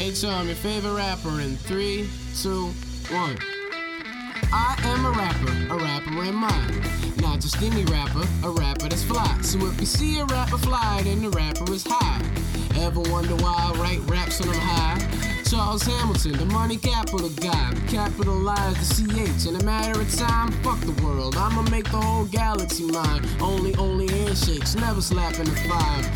Hey, so I'm your favorite rapper in 3, 2, 1. I am a rapper in mind. Not just any rapper, a rapper that's fly. So if you see a rapper fly, then the rapper is high. Ever wonder why I write raps when I'm high? Charles Hamilton, the money capital guy, capitalize the CH. In a matter of time, fuck the world, I'ma make the whole galaxy mine. Only handshakes, never slapping a 5.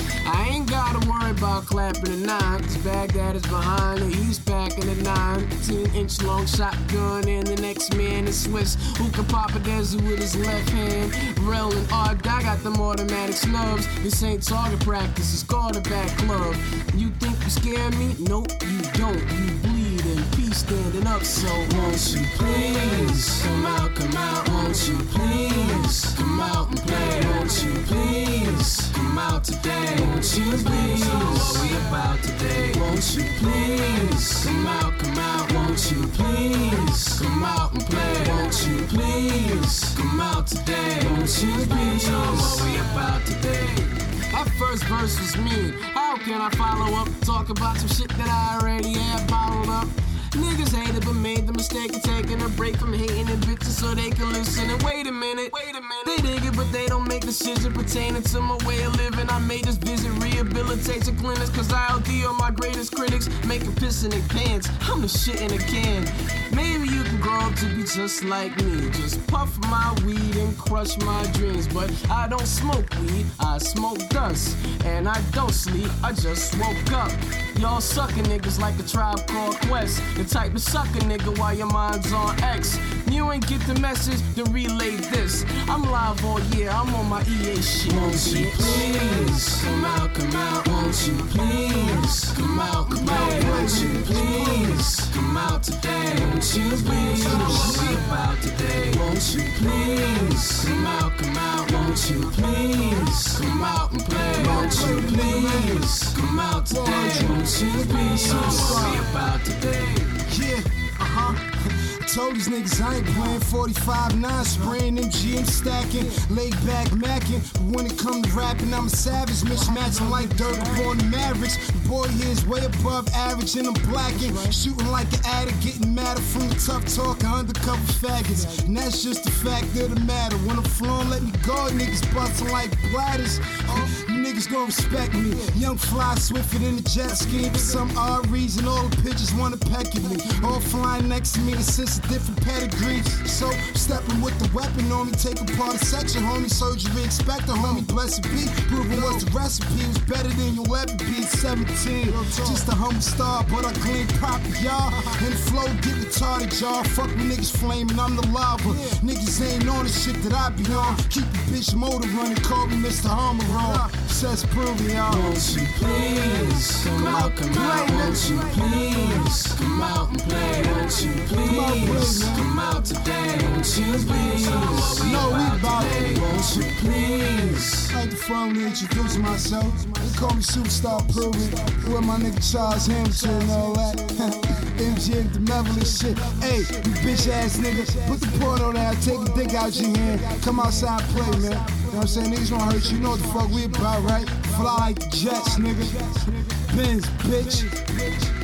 I ain't gotta worry about clapping a 9, cause Baghdad is behind and he's packing a 19-inch long shotgun. And the next man is Swiss, who can pop a desert with his left hand. Rel and Art, I got them automatic snubs. This ain't target practice, it's quarterback club. You think you scare me? Nope, you don't. You bleed in peace standing up, so won't you please come out, won't you please come out and play, won't you please come out today, won't you please know what we about today, won't you please come out, won't you please come out and play, won't you please come out today, won't you please know what we about today. That first verse was mean. How can I follow up? Talk about some shit that I already had bottled up. Niggas hated but made the mistake of taking a break from hating and bitches so they can listen. And wait a minute, they dig it but they don't make decisions pertaining to my way of living. I made this visit rehabilitation clinics cause ILD are my greatest critics, making piss in their pants. I'm the shit in a can. Maybe you can grow up to be just like me, just puff my weed and crush my dreams. But I don't smoke weed, I smoke dust, and I don't sleep, I just woke up. Y'all suckin' niggas like a Tribe Called Quest, the type of sucker nigga while your mind's on X. You ain't get the message, then relay this. I'm live all year, I'm on my EA shit. Won't you please come out, won't you please come out and play, won't you please come out today, won't you please know what we about today, won't you please come out, won't you please come out and play, won't you please come out today, won't you please know what we about today. Yeah, told these niggas I ain't playing 45-9, spraying MG and stacking, laid back macking. But when it come to rapping, I'm a savage, mismatching like dirt upon the Mavericks. The boy here is way above average and I'm blacking, shooting like an addict, getting madder from the tough talk and undercover faggots. And that's just the fact of the matter. When I'm flowing, let me go, niggas busting like bladders. You niggas gon' respect me. Young fly, swifter than a jet ski. For some odd reason, all the bitches wanna peck at me. All flying next to me, the sense of different pedigrees. So, stepping with the weapon on me, take apart a section, homie. Surgery expect a homie, blessed be. Proving what's the recipe was better than you'll ever be. 17, just a humble star, but I clean proper, y'all. And the flow get retarded, y'all. Fuck with niggas flaming, I'm the lava. Niggas ain't on the shit that I be on. Keep the bitch motor running, call me Mr. Harmon. Says prove y'all. Won't you please come out, won't you please come out and play, won't you please come out today, won't you please know what we about today, won't you please. I like to formally introduce myself. They call me Superstar Proven. With my nigga Charles Hamilton and all that. MG and the Beverly shit. Hey, you bitch ass nigga, put the porno down, take the dick out your hand. Come outside and play, man. You know what I'm saying? Niggas won't hurt you. You know what the fuck we about, right? Fly like the jets, nigga. Benz, bitch.